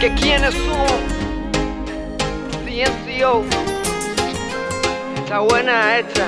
que quiénes somos. CNCO, esa buena hecha.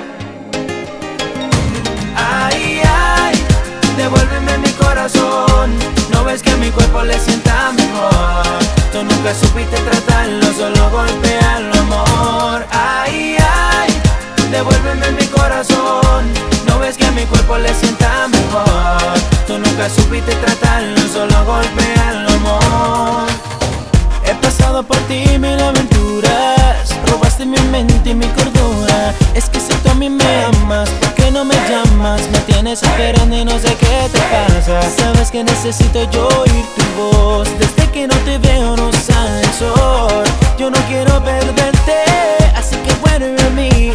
Ay, ay, devuélveme mi corazón. No ves que a mi cuerpo le sienta mejor. Tú nunca supiste tratarlo, solo golpearlo, amor. Ay, ay, devuélveme mi corazón. No ves que a mi cuerpo le sienta mejor. Tú nunca supiste tratarlo, solo golpearlo, amor. He pasado por ti mil aventuras. Robaste mi mente y mi cordura. Es que si tú a mí me amas, ¿por qué no me llamas? Me tienes esperando y no sé qué te pasa. Sabes que necesito yo oír tu voz. Desde que no te veo no sale el sol. Yo no quiero perderte, así que vuelve a mí.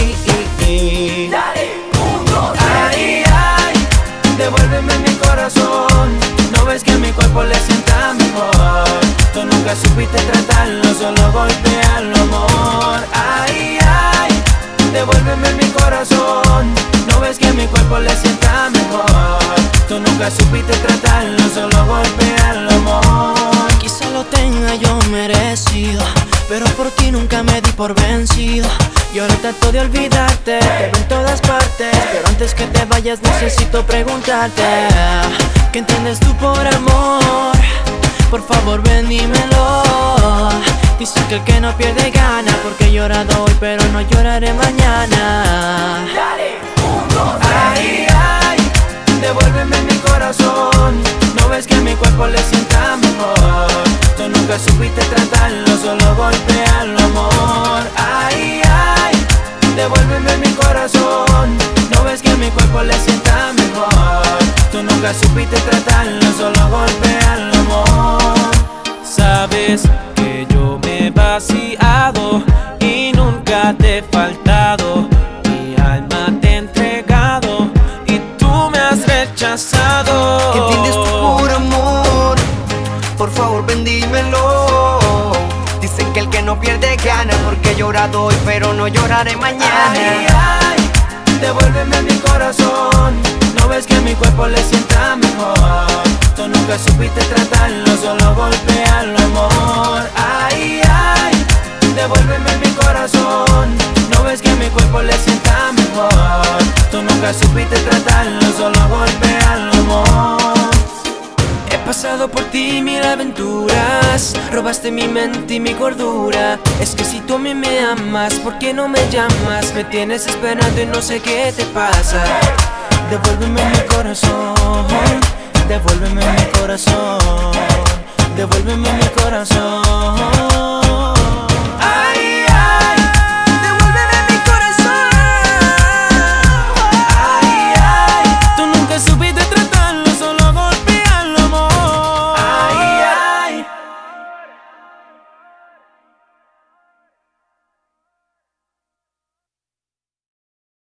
Dale, 1, 2, 3. Ay, ay, devuélveme mi corazón. No ves que a mi cuerpo le sienta mejor. Tú nunca supiste tratarlo, solo golpearlo, amor. Ay, ay, devuélveme mi corazón. No ves que a mi cuerpo le sienta mejor. Tú nunca supiste tratarlo, solo golpearlo, amor. Quizá lo tenga yo merecido, pero por ti nunca me di por vencido. Y ahora trato de olvidarte, te veo en todas partes. Pero antes que te vayas necesito preguntarte, ¿qué entiendes tú por amor? Por favor ven dímelo. Dicen que el que no pierde gana, porque he llorado hoy pero no lloraré mañana. Dale, 1, 2, 3. Ay, ay, devuélveme mi corazón. No ves que a mi cuerpo le sienta mejor. Tú nunca supiste tratarlo, solo golpearlo, amor. Ay, ay, devuélveme mi corazón. No ves que a mi cuerpo le sienta mejor. Tú nunca supiste tratarlo, solo golpearlo, amor. Sabes que yo me he vaciado y nunca te he faltado. Mi alma te he entregado y tú me has rechazado. ¿Qué entiendes tú por amor? Por favor ven dímelo. Dicen que el que no pierde gana, porque he llorado hoy pero no lloraré mañana. Ay, ay, devuélveme mi corazón. No ves que a mi cuerpo le sienta mejor. Tú nunca supiste tratarlo, solo golpearlo, amor. Ay, ay, devuélveme mi corazón. No ves que a mi cuerpo le sienta mejor. Tú nunca supiste tratarlo, solo golpearlo, amor. He pasado por ti mil aventuras. Robaste mi mente y mi cordura. Es que si tú a mí me amas, ¿por qué no me llamas? Me tienes esperando y no sé qué te pasa. Devuélveme mi corazón. Devuélveme mi corazón. Devuélveme mi corazón.